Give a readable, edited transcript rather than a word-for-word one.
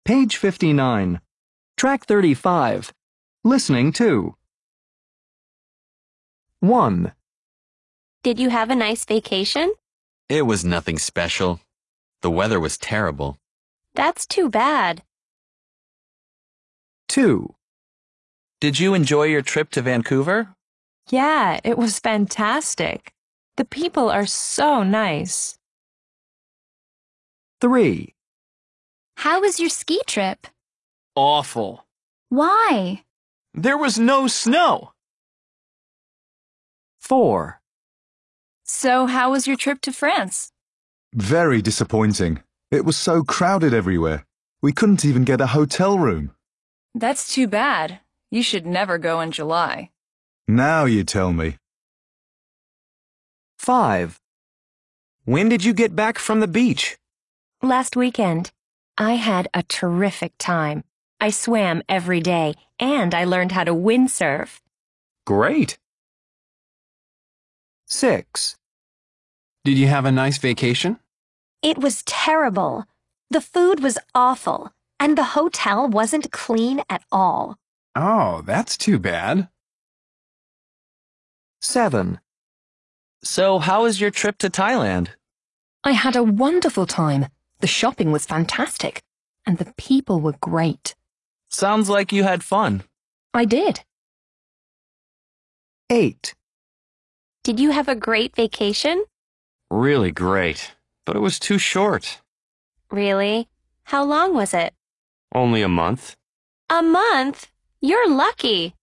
Page 59. Track 35. Listening to. 1. Did you have a nice vacation? It was nothing special. The weather was terrible. That's too bad. 2. Did you enjoy your trip to Vancouver? Yeah, it was fantastic. The people are so nice. 3. How was your ski trip? Awful. Why? There was no snow. 4. So how was your trip to France? Very disappointing. It was so crowded everywhere. We couldn't even get a hotel room. That's too bad. You should never go in July. Now you tell me. 5. When did you get back from the beach? Last weekend, I had a terrific time. I swam every day, and I learned how to windsurf. Great. 6. Did you have a nice vacation? It was terrible. The food was awful, and the hotel wasn't clean at all. Oh, that's too bad. 7. So how was your trip to Thailand? I had a wonderful time. The shopping was fantastic, and the people were great. Sounds like you had fun. I did. 8. Did you have a great vacation? Really great, but it was too short. Really? How long was it? Only a month. A month? You're lucky.